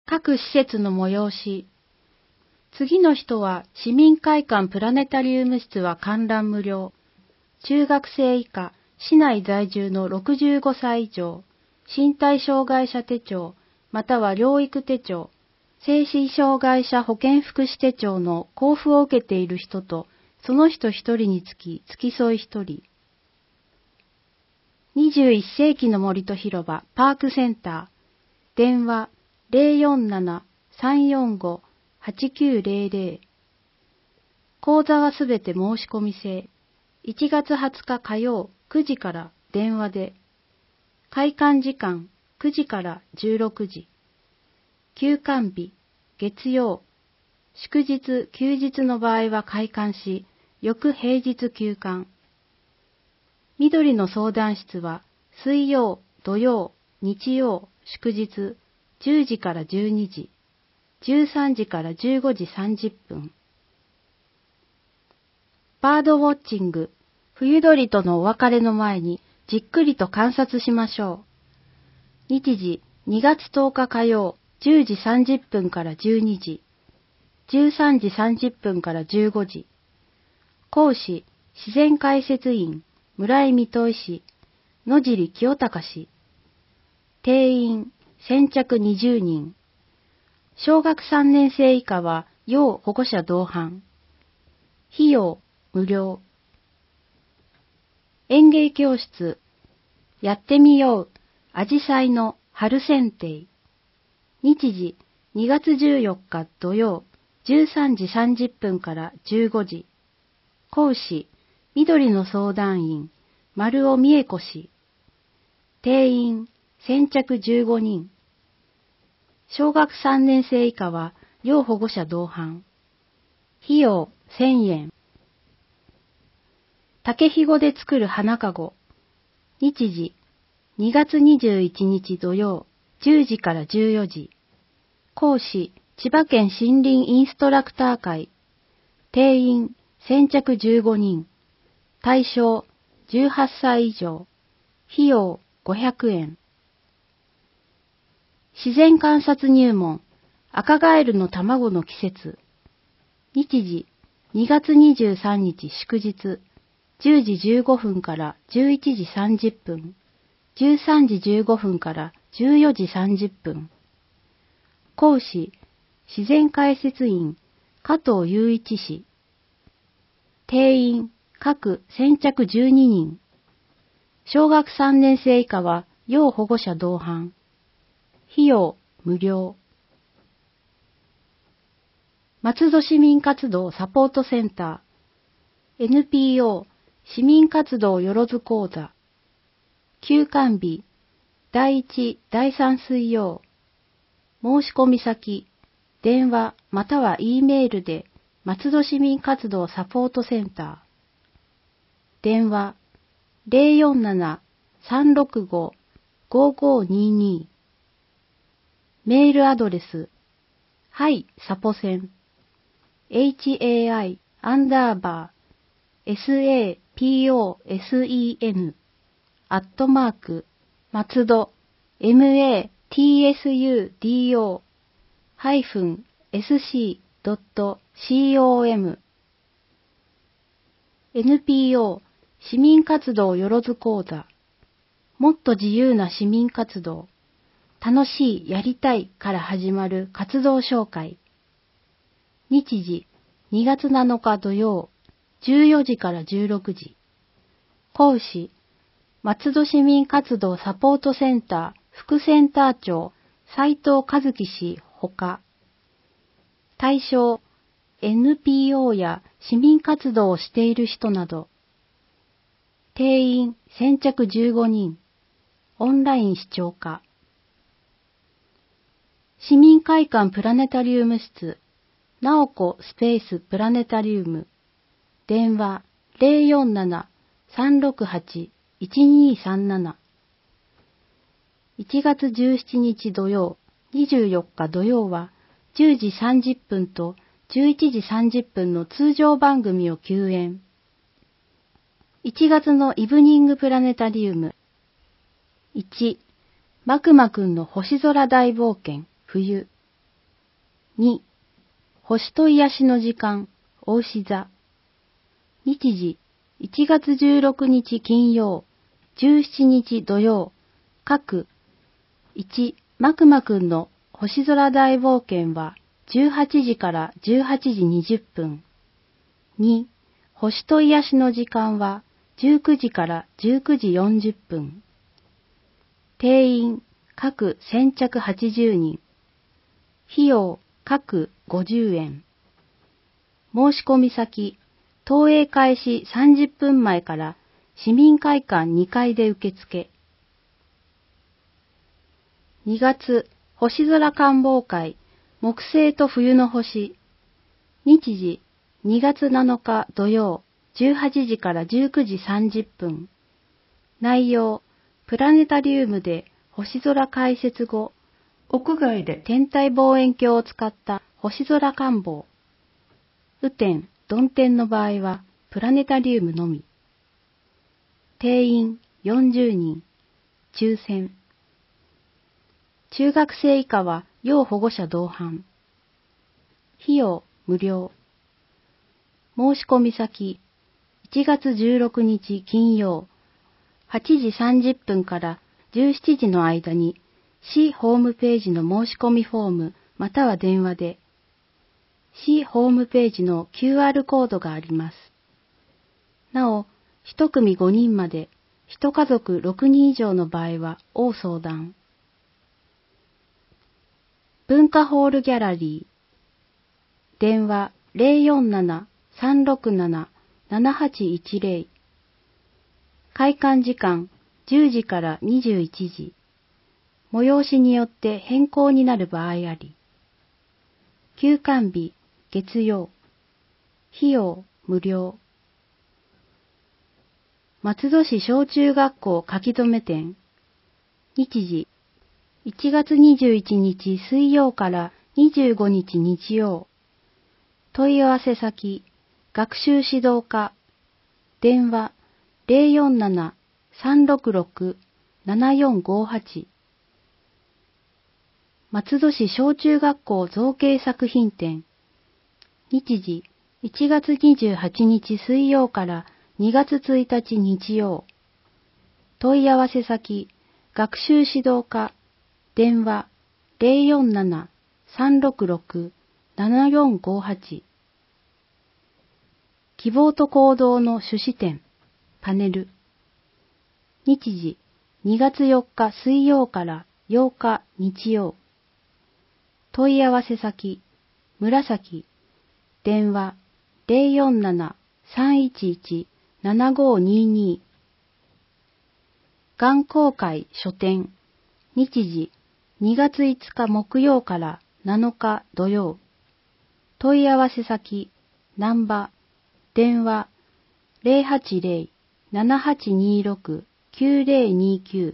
各施設の催し。次の人は市民会館プラネタリウム室は観覧無料。中学生以下、市内在住の65歳以上、身体障害者手帳、または療育手帳、精神障害者保健福祉手帳の交付を受けている人と、その人一人につき付き添い一人。21世紀の森と広場パークセンター。電話047-345-8900。講座はすべて申し込み制。1月20日火曜9時から電話で。開館時間9時から16時。休館日、月曜。祝日、休日の場合は開館し、翌平日休館。緑の相談室は水曜、土曜、日曜、祝日、10時から12時、13時から15時30分。バードウォッチング、冬鳥とのお別れの前にじっくりと観察しましょう。日時、2月10日火曜、10時30分から12時、13時30分から15時。講師、自然解説員、村井水戸医師、野尻清隆氏。定員、先着20人。小学3年生以下は要保護者同伴。費用、無料。園芸教室、やってみよう、あじさいの春剪定。日時、2月14日土曜、13時30分から15時。講師、緑の相談員、丸尾美恵子氏。定員、先着15人。小学3年生以下は要保護者同伴。費用1000円。竹ひごで作る花かご。日時、2月21日土曜、10時から14時。講師、千葉県森林インストラクター会。定員、先着15人。対象、18歳以上。費用、500円。自然観察入門、赤ガエルの卵の季節。日時、2月23日祝日、10時15分から11時30分、13時15分から14時30分。講師、自然解説員、加藤雄一氏。定員、各先着12人。小学3年生以下は要保護者同伴。費用、無料。松戸市民活動サポートセンター。NPO 市民活動よろず講座。休館日、第1、第3水曜。申し込み先、電話または E メールで松戸市民活動サポートセンター。電話047-365-5522。メールアドレス、はいサポセン、HAI_SAPOSEN 松戸 matsudo-sc.com NPO 市民活動よろず講座。もっと自由な市民活動。楽しい、やりたいから始まる活動紹介。日時、2月7日土曜、14時から16時。講師、松戸市民活動サポートセンター副センター長、斉藤和樹氏ほか。対象、NPO や市民活動をしている人など。定員、先着15人。オンライン視聴化。市民会館プラネタリウム室、なおこスペースプラネタリウム。電話047-368-1237。1月17日土曜、24日土曜は10時30分と11時30分の通常番組を休演。1月のイブニングプラネタリウム。1、マクマくんの星空大冒険、冬。 2、星と癒しの時間、お牛座。日時、1月16日金曜、17日土曜、各、1、マクマくんの星空大冒険は18時から18時20分。2、星と癒しの時間は19時から19時40分。定員、各先着80人。費用、各50円。申し込み先、投影開始30分前から市民会館2階で受付。2月、星空観望会、木星と冬の星。日時、2月7日土曜、18時から19時30分。内容、プラネタリウムで星空解説後、屋外で天体望遠鏡を使った星空観望。雨天、曇天の場合はプラネタリウムのみ。定員40人。抽選。中学生以下は要保護者同伴。費用無料。申し込み先、1月16日金曜、8時30分から17時の間に、市ホームページの申し込みフォームまたは電話で、市ホームページの QR コードがあります。なお、1組5人まで、1家族6人以上の場合は、応相談。文化ホールギャラリー。電話047-367-7810。開館時間10時から21時。催しによって変更になる場合あり。休館日、月曜。費用、無料。松戸市小中学校書き初め展。日時、1月21日水曜から25日日曜。問い合わせ先、学習指導課。電話047-366-7458。松戸市小中学校造形作品展。日時、1月28日水曜から2月1日日曜。問い合わせ先、学習指導課。電話047-366-7458。希望と行動の趣旨点、パネル。日時、2月4日水曜から8日日曜。問い合わせ先、紫。電話047-311-7522。眼光会書店。日時、2月5日木曜から7日土曜。問い合わせ先、難波。電話080-7826-9029。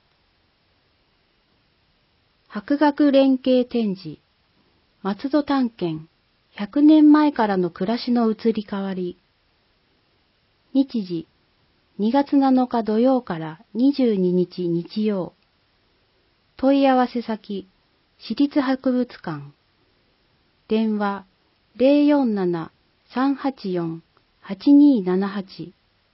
博学連携展示。松戸探検。100年前からの暮らしの移り変わり。日時、2月7日土曜から22日日曜。問い合わせ先、市立博物館。電話047-384-8278。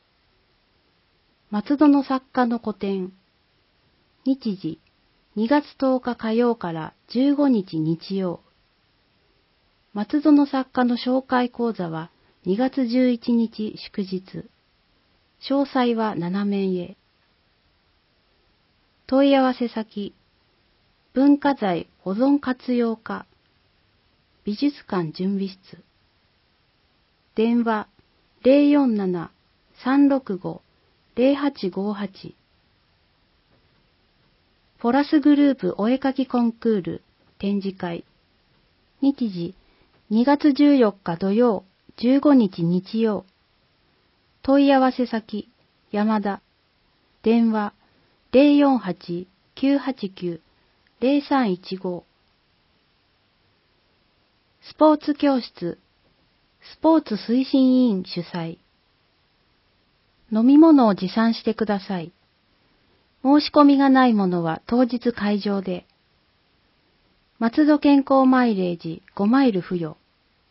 松戸の作家の個展。日時、2月10日火曜から15日日曜。松戸の作家の紹介講座は2月11日祝日。詳細は7面へ。問い合わせ先、文化財保存活用課。美術館準備室。電話047-365-0858。フォラスグループお絵かきコンクール展示会。日時、2月14日土曜、15日日曜。問い合わせ先、山田。電話048-989-0315。スポーツ教室。スポーツ推進委員主催。飲み物を持参してください。申し込みがないものは当日会場で。 松戸健康マイレージ5マイル付与。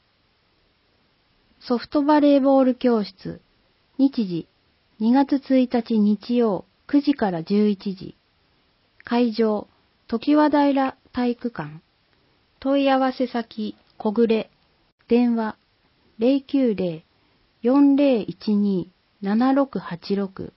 ソフトバレーボール教室、日時2月1日日曜9時から11時。会場、常盤平体育館。問い合わせ先、小暮。電話、090-4012-7686。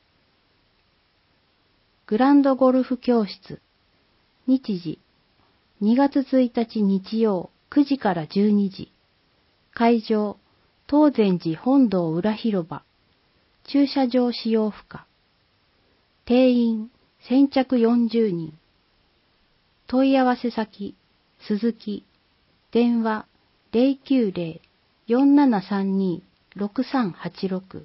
グランドゴルフ教室。日時、2月1日日曜9時から12時。会場、東禅寺本堂裏広場。駐車場使用不可。定員、先着40人。問い合わせ先、鈴木。電話、090-4732-6386。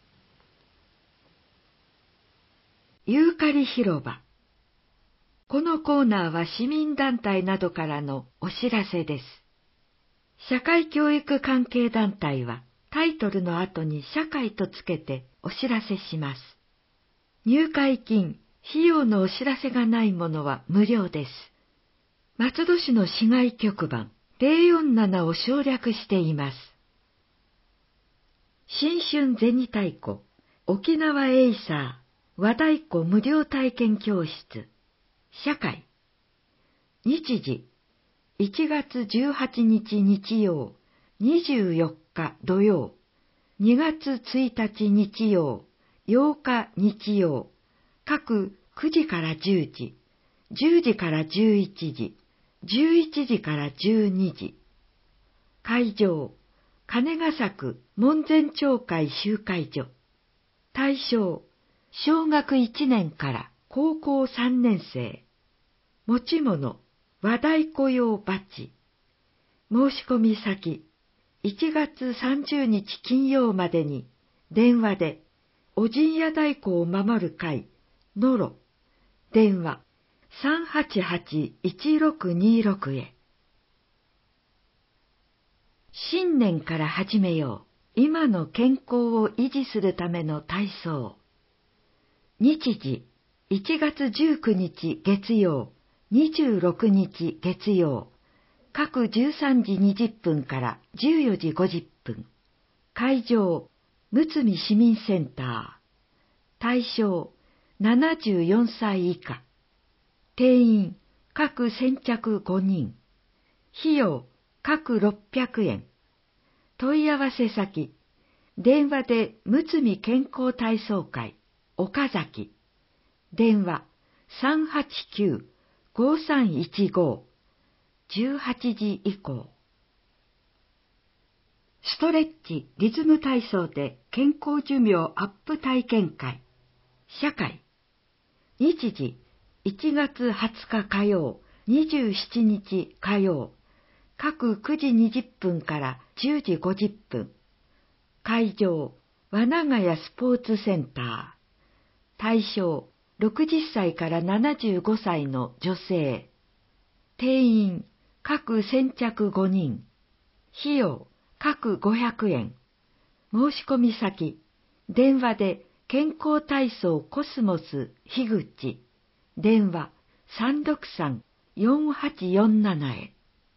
ユーカリ広場。このコーナーは市民団体などからのお知らせです。社会教育関係団体はタイトルの後に社会とつけてお知らせします。入会金、費用のお知らせがないものは無料です。松戸市の市外局番047を省略しています。新春銭太鼓、沖縄エイサー、和太鼓無料体験教室、社会。日時、1月18日日曜、24日土曜、2月1日日曜、8日日曜、各9時から10時、10時から11時、11時から12時。会場、金ヶ作門前町会集会所。対象、小学1年から高校3年生。持ち物、和太鼓用バッジ。申し込み先、1月30日金曜までに、電話で、お陣屋太鼓を守る会、のろ、電話、388-1626へ。新年から始めよう、今の健康を維持するための体操。日時、1月19日月曜、26日月曜、各13時20分から14時50分。会場、むつみ市民センター。対象、74歳以下。定員、各先着5人。費用、各600円。問い合わせ先、電話でむつみ健康体操会、岡崎。電話、389-5315。18時以降。ストレッチリズム体操で健康寿命アップ体験会。社会。日時、1月20日火曜、27日火曜。各9時20分から10時50分。会場、和長屋スポーツセンター。対象、60歳から75歳の女性。定員、各先着5人。費用、各500円。申し込み先、電話で健康体操コスモス樋口。電話、363-4847へ。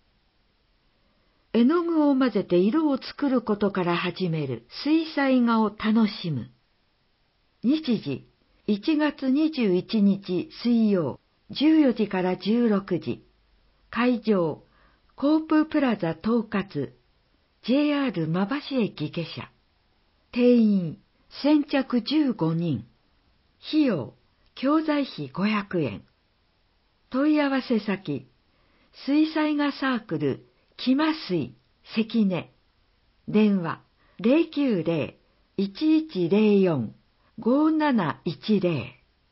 絵の具を混ぜて色を作ることから始める水彩画を楽しむ。日時、1月21日水曜、14時から16時。会場、コーププラザ統括、JR 馬橋駅下車。定員、先着15人。費用、教材費500円。問い合わせ先、水彩画サークル、きま水、関根。電話、090-1104-5710。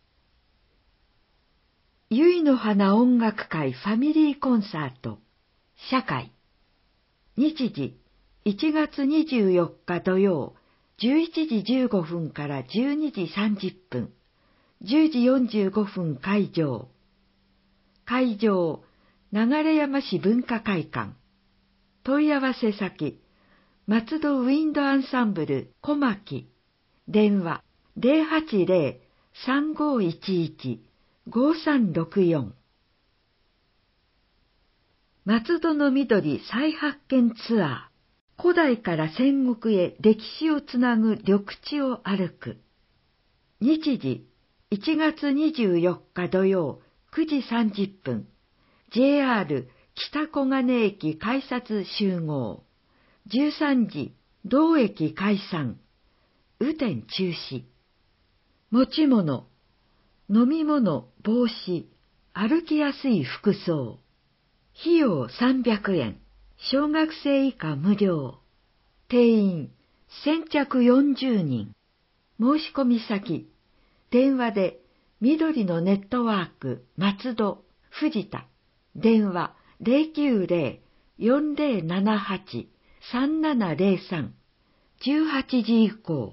ゆいの花音楽会ファミリーコンサート、社会。日時、1月24日土曜、11時15分から12時30分、10時45分会場。会場、流山市文化会館。問い合わせ先、松戸ウィンドアンサンブル小牧。電話、080-3511-5364。 松戸の緑再発見ツアー。古代から戦国へ歴史をつなぐ緑地を歩く。日時、1月24日土曜9時30分。JR 北小金駅改札集合。13時、同駅解散。雨天中止。持ち物、飲み物、帽子、歩きやすい服装。費用300円。小学生以下無料。定員先着40人。申し込み先。電話で緑のネットワーク松戸藤田。電話090-4078-3703。18時以降。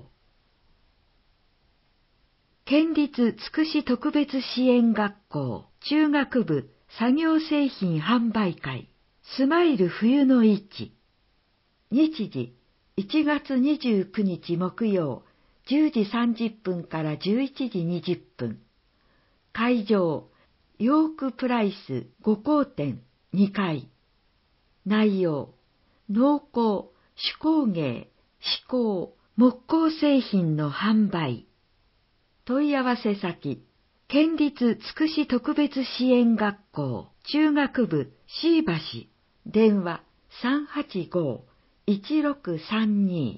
県立つくし特別支援学校中学部作業製品販売会スマイル冬の市。日時1月29日木曜10時30分から11時20分。会場ヨークプライス5号店2階。内容農工、手工芸、歯工、木工製品の販売。問い合わせ先、県立つくし特別支援学校中学部椎橋。電話385-1632。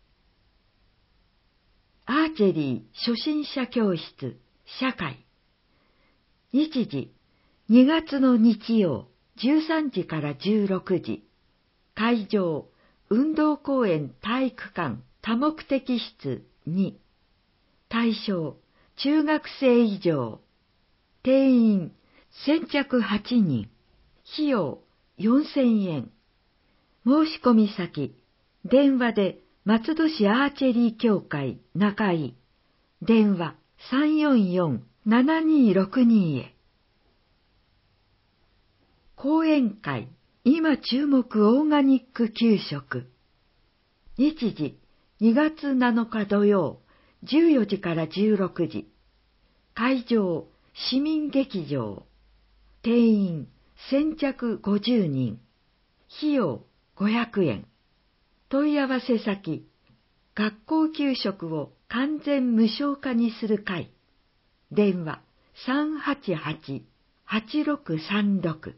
アーチェリー初心者教室社会。日時2月の日曜13時から16時。会場運動公園体育館多目的室2。対象中学生以上。定員先着8人。費用4000円。申し込み先。電話で松戸市アーチェリー協会中井。電話344-7262へ。講演会今注目オーガニック給食。日時2月7日土曜14時から16時。会場市民劇場。定員先着50人。費用500円。問い合わせ先。学校給食を完全無償化にする会。電話388-8636。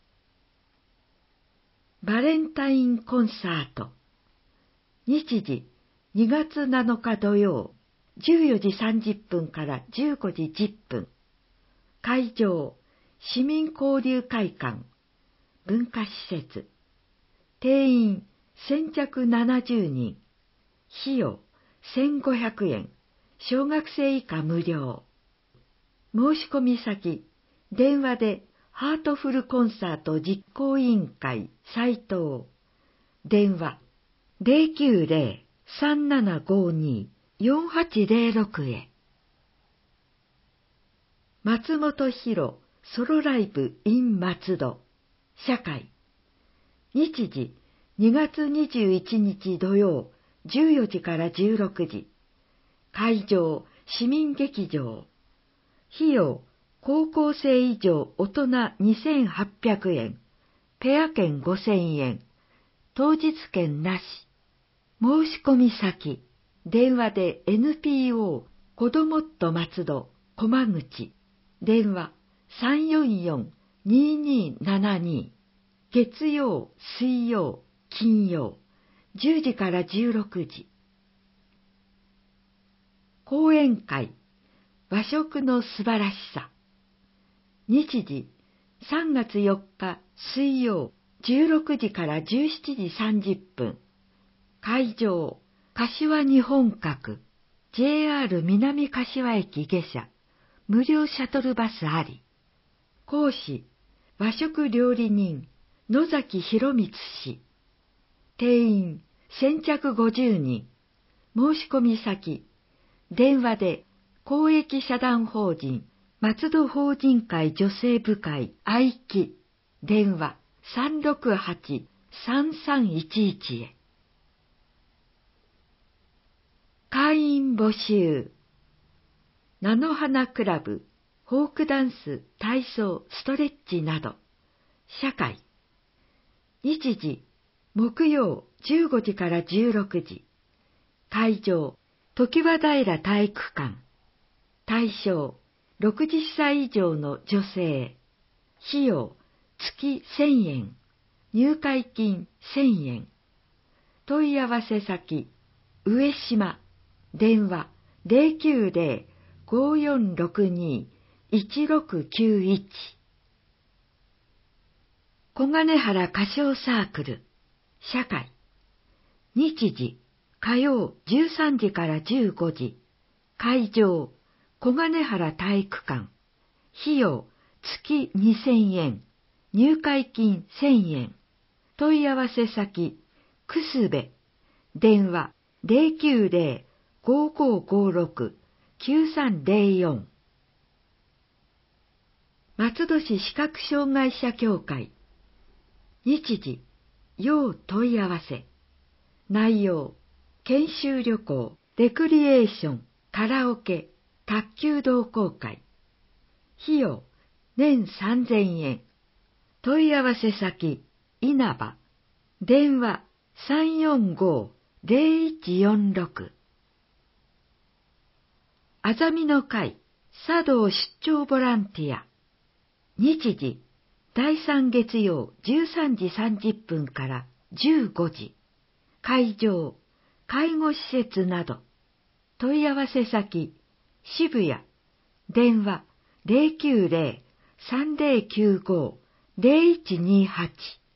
バレンタインコンサート。日時2月7日土曜14時30分から15時10分。会場市民交流会館文化施設。定員先着70人。費用1500円。小学生以下無料。申し込み先。電話でハートフルコンサート実行委員会斉藤。電話090-3752-4806へ。松本博ソロライブ in 松戸社会。日時2月21日土曜14時から16時。会場市民劇場。費用高校生以上大人2800円。ペア券5000円。当日券なし。申し込み先。電話で NPO 子どもっと松戸駒口。電話344-2272。月曜、水曜、金曜、10時から16時。講演会、和食の素晴らしさ。日時、3月4日水曜、16時から17時30分。会場、柏日本閣、JR 南柏駅下車、無料シャトルバスあり。講師、和食料理人、野崎博光氏。定員、先着50人。申し込み先。電話で、公益社団法人、松戸法人会女性部会愛機。電話、368-3311へ。会員募集。菜の花クラブ、フォークダンス、体操、ストレッチなど。社会。 日時、木曜15時から16時。会場、常盤平体育館。対象、60歳以上の女性。費用、月1000円。入会金1000円。問い合わせ先、上島。電話、090-5462-1691。小金原歌唱サークル、社会。日時、火曜13時から15時。会場、小金原体育館。費用、月2000円。入会金1000円。問い合わせ先、くすべ。電話、090-5556-9304。松戸市視覚障害者協会。日時、要問い合わせ。内容、研修旅行、レクリエーション、カラオケ、卓球同好会。費用、年3000円。問い合わせ先、稲葉。電話、345-0146。あざみの会、茶道出張ボランティア。日時、第3月曜13時30分から15時。会場、介護施設など。問い合わせ先、渋谷。電話、090-3095-0128。